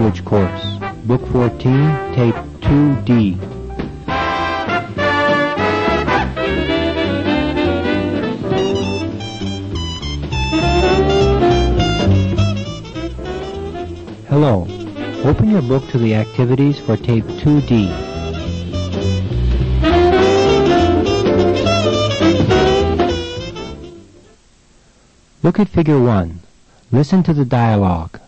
Language Course, Book 14, Tape 2D. Hello. Open your book to the activities for Tape 2D. Look at Figure 1. Listen to the dialogue.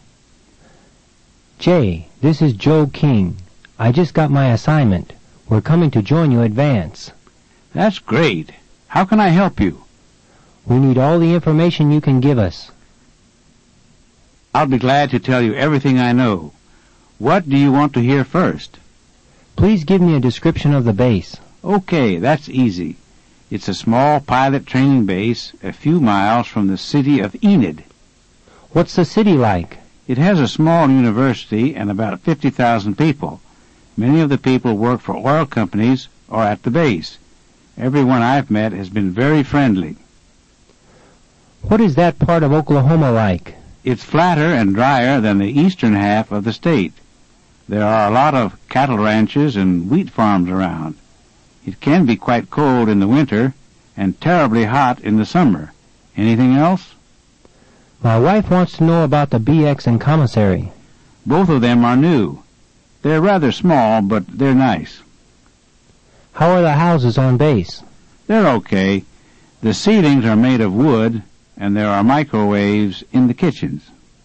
Jay, this is Joe King. I just got my assignment. We're coming to join you at Vance. That's great. How can I help you? We need all the information you can give us. I'll be glad to tell you everything I know. What do you want to hear first? Please give me a description of the base. Okay, that's easy. It's a small pilot training base a few miles from the city of Enid. What's the city like? It has a small university and about 50,000 people. Many of the people work for oil companies or at the base. Everyone I've met has been very friendly. What is that part of Oklahoma like? It's flatter and drier than the eastern half of the state. There are a lot of cattle ranches and wheat farms around. It can be quite cold in the winter and terribly hot in the summer. Anything else? My wife wants to know about the BX and commissary. Both of them are new. They're rather small, but they're nice. How are the houses on base? They're okay. The ceilings are made of wood, and there are microwaves in the kitchens.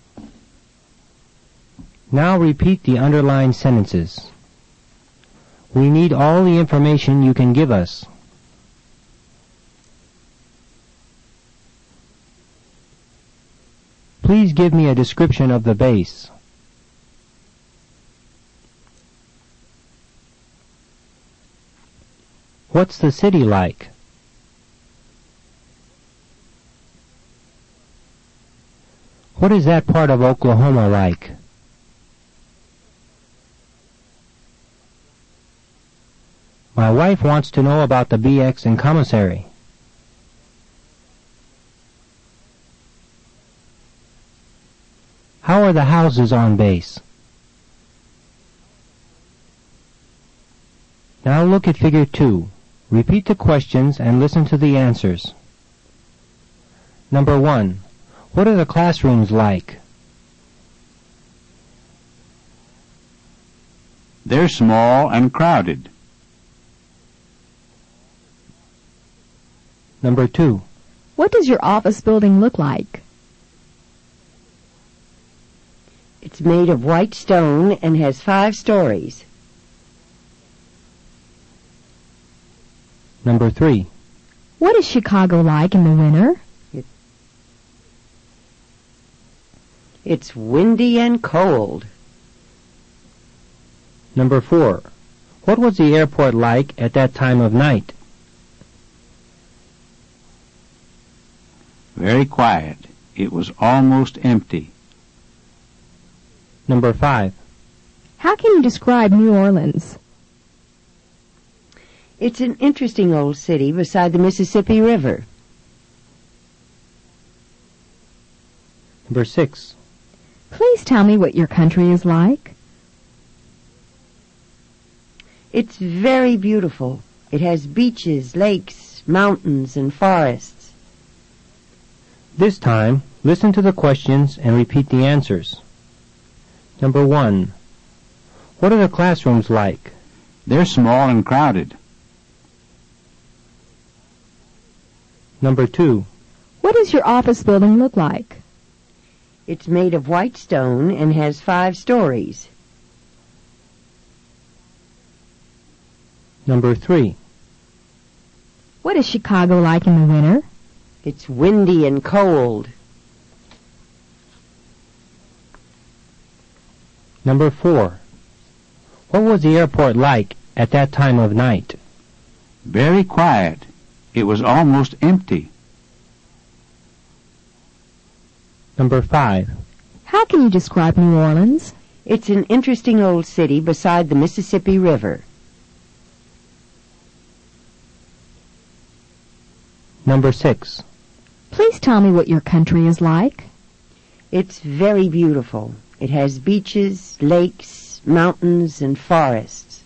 Now repeat the underlined sentences. We need all the information you can give us. Please give me a description of the base. What's the city like? What is that part of Oklahoma like? My wife wants to know about the BX and commissary. How are the houses on base? Now look at Figure 2. Repeat the questions and listen to the answers. Number 1. What are the classrooms like? They're small and crowded. Number 2. What does your office building look like? It's made of white stone and has 5 stories. Number 3. What is Chicago like in the winter? It's windy and cold. Number 4. What was the airport like at that time of night? Very quiet. It was almost empty. Number 5. How can you describe New Orleans? It's an interesting old city beside the Mississippi River. Number 6. Please tell me what your country is like. It's very beautiful. It has beaches, lakes, mountains, and forests. This time, listen to the questions and repeat the answers. Number 1. What are the classrooms like? They're small and crowded. Number 2. What does your office building look like? It's made of white stone and has 5 stories. Number 3. What is Chicago like in the winter? It's windy and cold. Number 4. What was the airport like at that time of night? Very quiet. It was almost empty. Number 5. How can you describe New Orleans? It's an interesting old city beside the Mississippi River. Number 6. Please tell me what your country is like. It's very beautiful. It has beaches, lakes, mountains, and forests.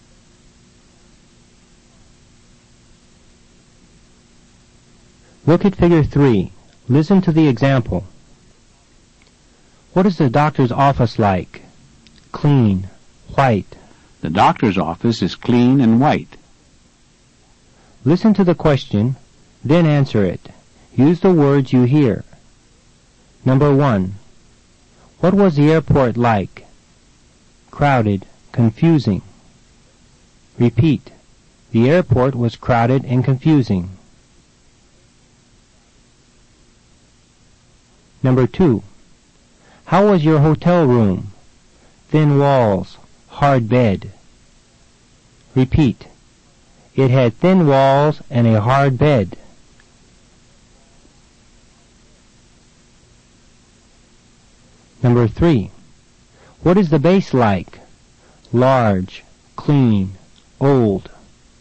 Look at Figure 3. Listen to the example. What is the doctor's office like? Clean, white. The doctor's office is clean and white. Listen to the question, then answer it. Use the words you hear. Number 1. What was the airport like? Crowded, confusing. Repeat. The airport was crowded and confusing. Number 2. How was your hotel room? Thin walls, hard bed. Repeat. It had thin walls and a hard bed. Number 3. What is the base like? Large, clean, old.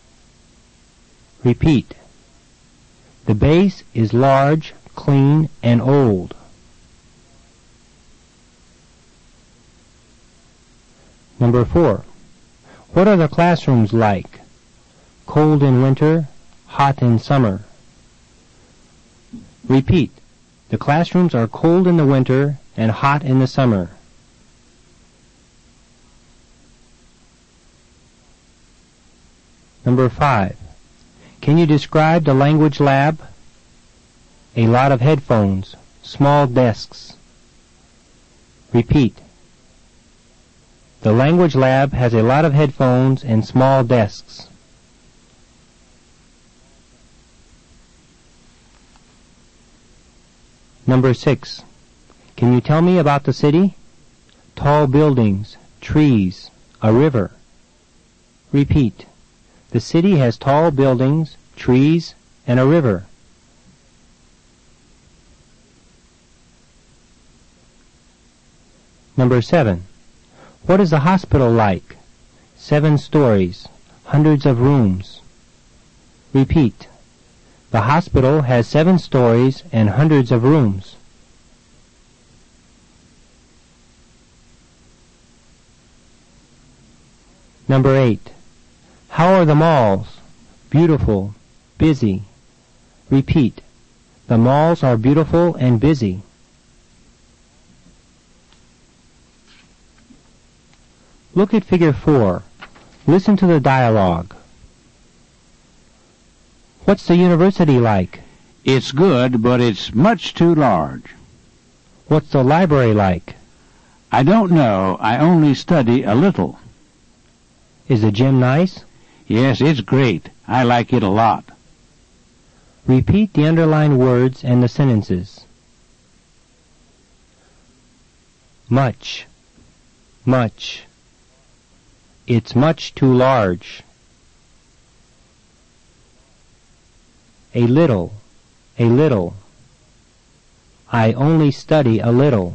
Repeat. The base is large, clean, and old. Number 4. What are the classrooms like? Cold in winter, hot in summer. Repeat. The classrooms are cold in the winter and hot in the summer. Number 5. Can you describe the language lab? A lot of headphones, small desks. Repeat. The language lab has a lot of headphones and small desks. Number 6. Can you tell me about the city? Tall buildings, trees, a river. Repeat. The city has tall buildings, trees, and a river. Number 7. What is the hospital like? 7 stories, hundreds of rooms. Repeat. The hospital has 7 stories and hundreds of rooms. Number 8. How are the malls? Beautiful, busy. Repeat. The malls are beautiful and busy. Look at Figure 4. Listen to the dialogue. What's the university like? It's good, but it's much too large. What's the library like? I don't know. I only study a little. Is the gym nice? Yes, it's great. I like it a lot. Repeat the underlined words and the sentences. Much, much. It's much too large. A little, a little. I only study a little.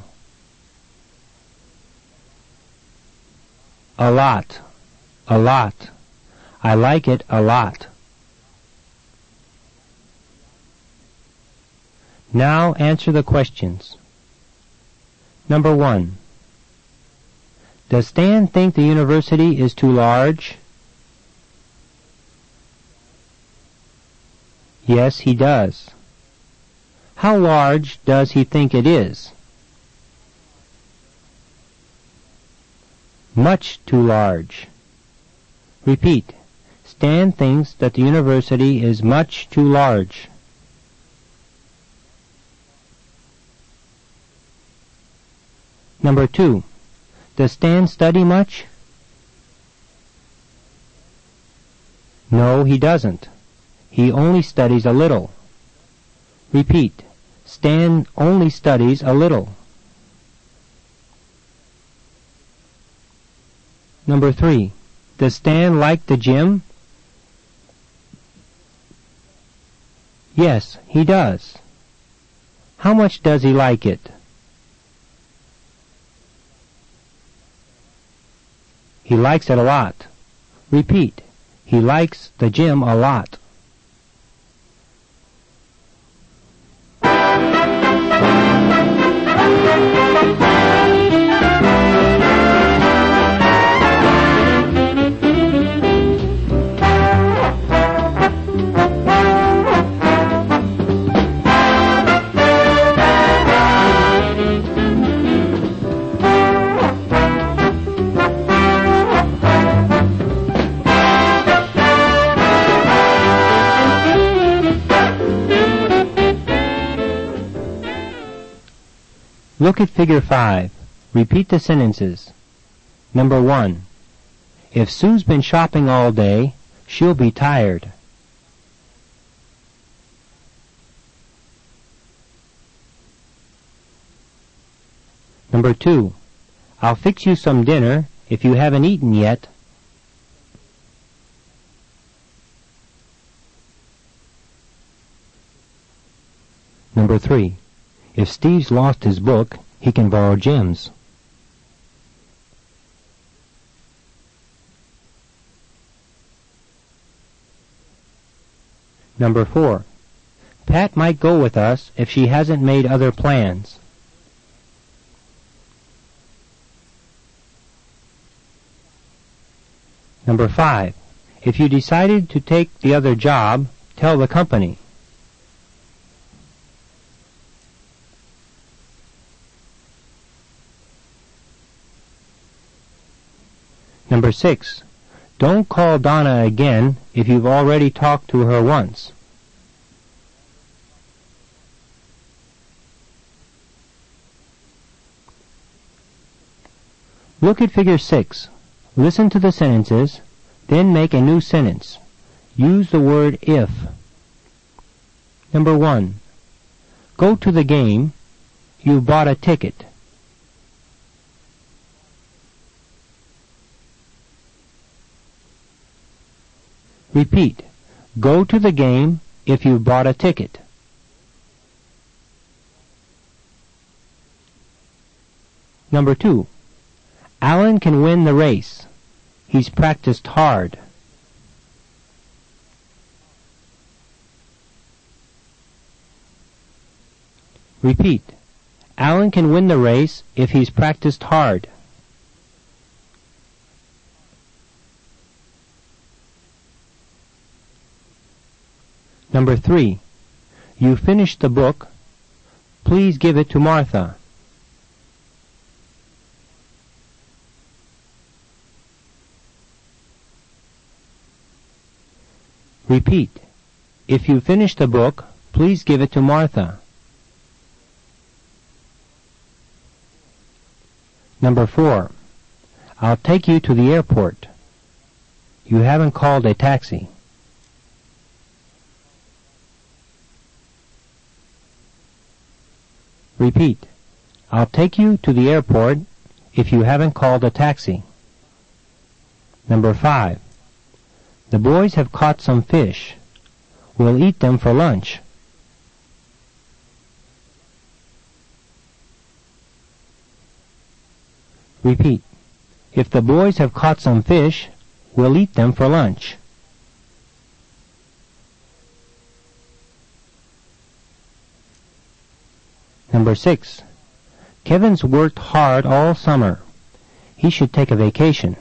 A lot, a lot. I like it a lot. Now answer the questions. Number 1. Does Stan think the university is too large? Yes, he does. How large does he think it is? Much too large. Repeat. Stan thinks that the university is much too large. Number 2. Does Stan study much? No, he doesn't. He only studies a little. Repeat. Stan only studies a little. Number 3. Does Stan like the gym? Yes, he does. How much does he like it? He likes it a lot. Repeat. He likes the gym a lot. Look at figure 5. Repeat the sentences. Number 1. If Sue's been shopping all day, she'll be tired. Number 2. I'll fix you some dinner if you haven't eaten yet. Number 3. If Steve's lost his book, he can borrow Jim's. Number 4. Pat might go with us if she hasn't made other plans. Number 5. If you decided to take the other job, tell the company. Number 6. Don't call Donna again if you've already talked to her once. Look at figure 6. Listen to the sentences, then make a new sentence. Use the word if. Number 1. Go to the game. You bought a ticket. Repeat. Go to the game if you bought a ticket. Number 2. Alan can win the race. He's practiced hard. Repeat. Alan can win the race if he's practiced hard. Number 3. You finished the book. Please give it to Martha. Repeat. If you finish the book, please give it to Martha. Number 4. I'll take you to the airport. You haven't called a taxi. Repeat. I'll take you to the airport if you haven't called a taxi. Number 5. The boys have caught some fish. We'll eat them for lunch. Repeat. If the boys have caught some fish, we'll eat them for lunch. Number 6. Kevin's worked hard all summer. He should take a vacation.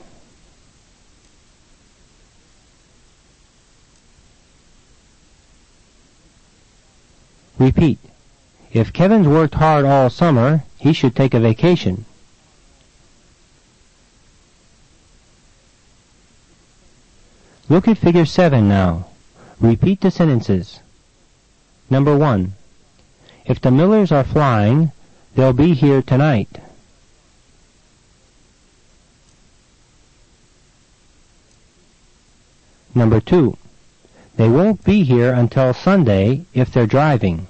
Repeat. If Kevin's worked hard all summer, he should take a vacation. Look at figure 7 now. Repeat the sentences. Number 1. If the Millers are flying, they'll be here tonight. Number 2. They won't be here until Sunday if they're driving.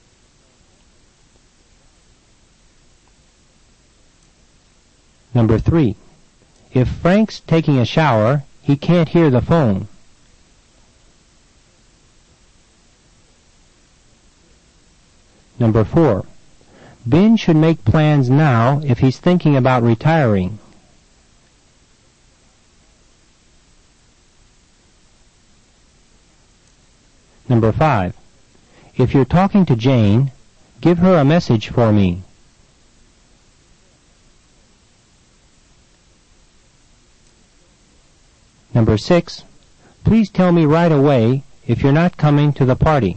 Number 3. If Frank's taking a shower, he can't hear the phone. Number 4. Ben should make plans now if he's thinking about retiring. Number 5. If you're talking to Jane, give her a message for me. Number 6. Please tell me right away if you're not coming to the party.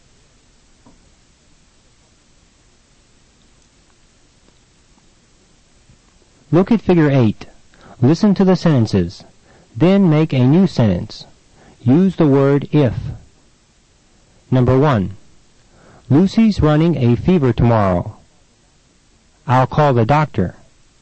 Look at figure 8. Listen to the sentences. Then make a new sentence. Use the word if. Number 1. Lucy's running a fever tomorrow. I'll call the doctor.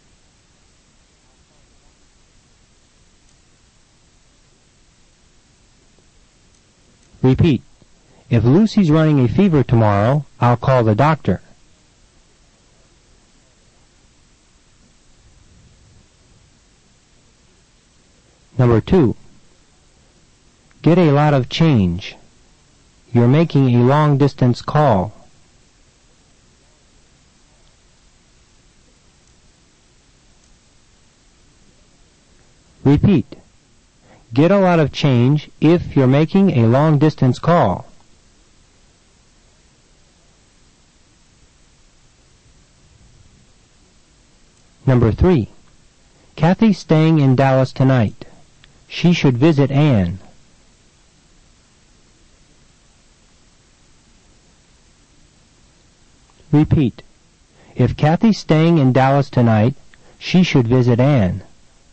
Repeat. If Lucy's running a fever tomorrow, I'll call the doctor. Number 2. Get a lot of change. You're making a long-distance call. Repeat. Get a lot of change if you're making a long-distance call. Number 3. Kathy's staying in Dallas tonight. She should visit Anne. Repeat. If Kathy's staying in Dallas tonight, she should visit Anne.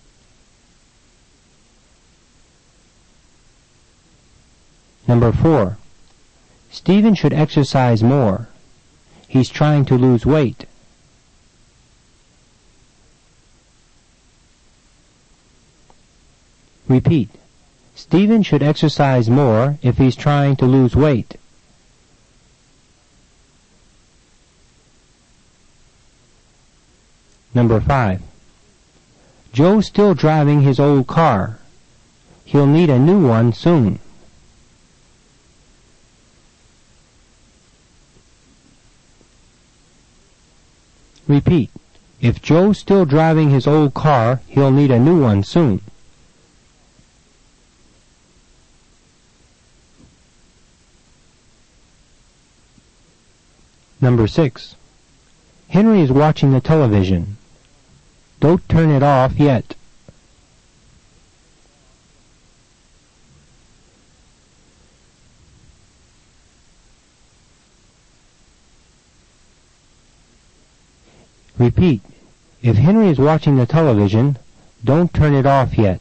Number 4. Stephen should exercise more. He's trying to lose weight. Repeat. Stephen should exercise more if he's trying to lose weight. Number 5. Joe's still driving his old car. He'll need a new one soon. Repeat. If Joe's still driving his old car, he'll need a new one soon. Number 6. Henry is watching the television. Don't turn it off yet. Repeat. If Henry is watching the television, don't turn it off yet.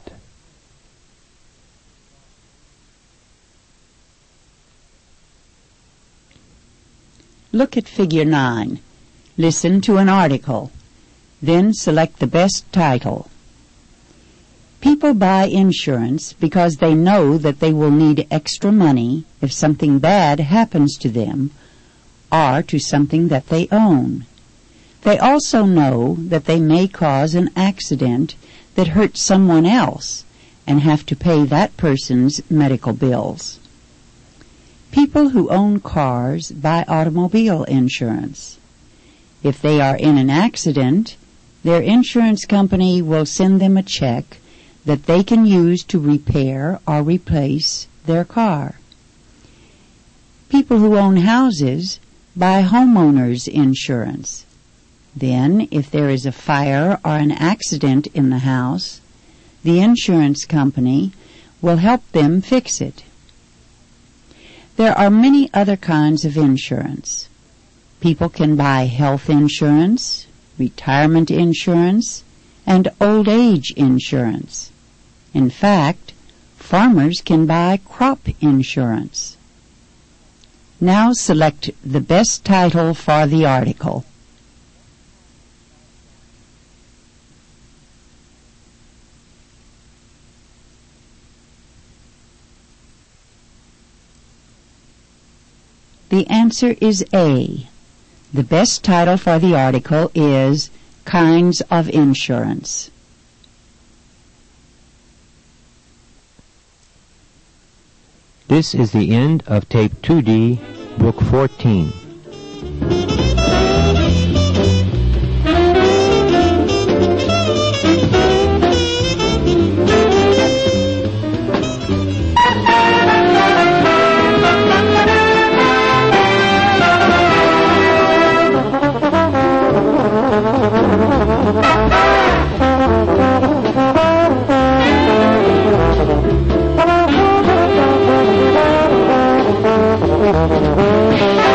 Look at Figure 9. Listen to an article. Then select the best title. People buy insurance because they know that they will need extra money if something bad happens to them or to something that they own. They also know that they may cause an accident that hurts someone else and have to pay that person's medical bills. People who own cars buy automobile insurance. If they are in an accident, their insurance company will send them a check that they can use to repair or replace their car. People who own houses buy homeowners insurance. Then, if there is a fire or an accident in the house, the insurance company will help them fix it. There are many other kinds of insurance. People can buy health insurance, retirement insurance, and old age insurance. In fact, farmers can buy crop insurance. Now select the best title for the article. The answer is A. The best title for the article is Kinds of Insurance. This is the end of Tape 2D, Book 14. Thank you.